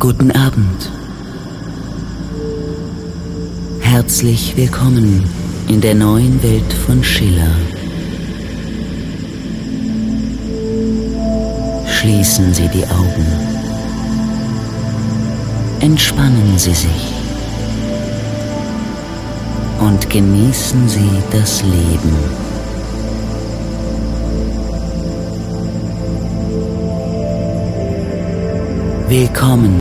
Guten Abend. Herzlich willkommen in der neuen Welt von Schiller. Schließen Sie die Augen. Entspannen Sie sich. Und genießen Sie das Leben. Willkommen